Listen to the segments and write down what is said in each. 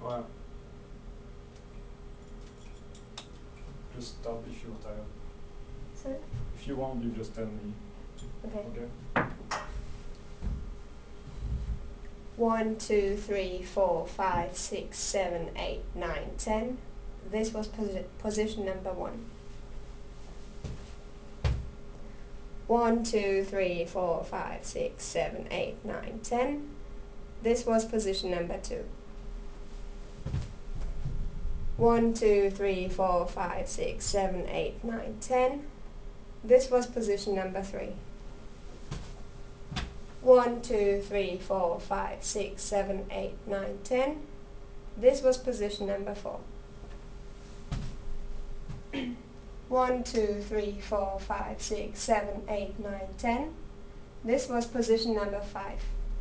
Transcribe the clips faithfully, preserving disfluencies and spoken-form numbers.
Ouais. Just stop if you're tired. Sorry? If you want, you just tell me. Okay. Okay. One, two, three, four, five, six, seven, eight, nine, ten. This was posi position number one. One, two, three, four, five, six, seven, eight, nine, ten. This was position number two. One, two, three, four, five, six, seven, eight, nine, ten. This was position number three. One, two, three, four, five, six, seven, eight, nine, ten. This was position number four. One, two, three, four, five, six, seven, eight, nine, ten. This was position number five.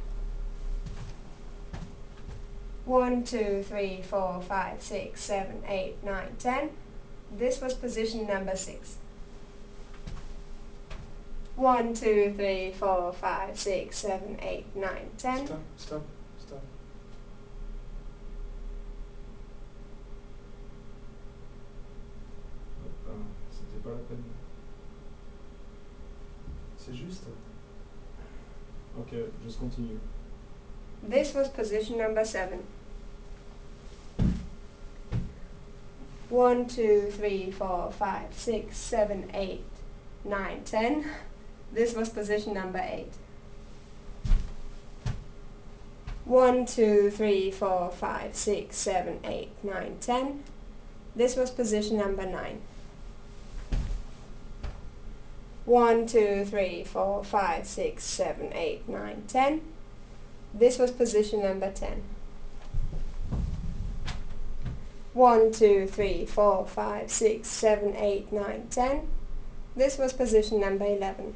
One, two, three, four, five, six, seven, eight, nine, ten. This was position number six. One, two, three, four, five, six, seven, eight, nine, ten. Stop, stop, stop. Hop, hein, c'était pas la peine. C'est juste. Ok, just continue. This was position number seven. One, two, three, four, five, six, seven, eight, nine, ten. This was position number eight. One, two, three, four, five, six, seven, eight, nine, ten. This was position number nine. One, two, three, four, five, six, seven, eight, nine, ten. This was position number ten. One, two, three, four, five, six, seven, eight, nine, ten. This was position number eleven.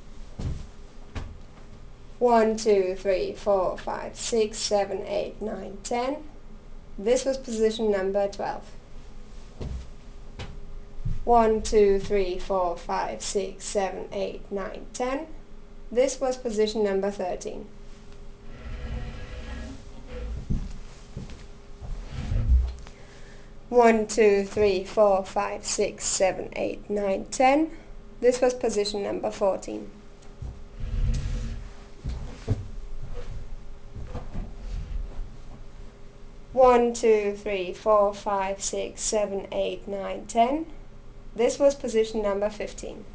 One, two, three, four, five, six, seven, eight, nine, ten. This was position number twelve. One, two, three, four, five, six, seven, eight, nine, ten. This was position number thirteen. One, two, three, four, five, six, seven, eight, nine, ten. This was position number fourteen. One, two, three, four, five, six, seven, eight, nine, ten. This was position number fifteen.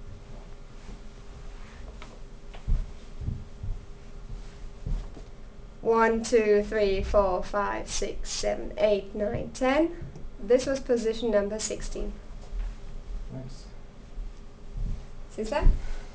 One, two, three, four, five, six, seven, eight, nine, ten. This was position number sixteen. Nice. C'est ça?